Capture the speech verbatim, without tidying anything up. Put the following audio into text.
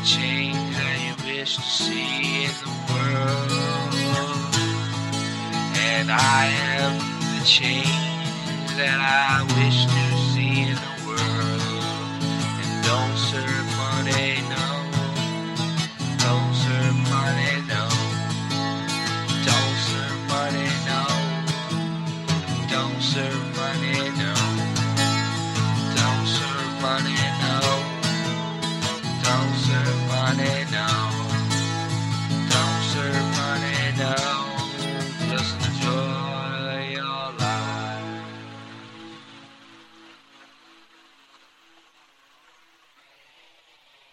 the change that you wish to see in the world. And I am the change that I wish to see in the world. And don't serve money, no. Don't serve money, no. Don't serve money, no. Don't serve money,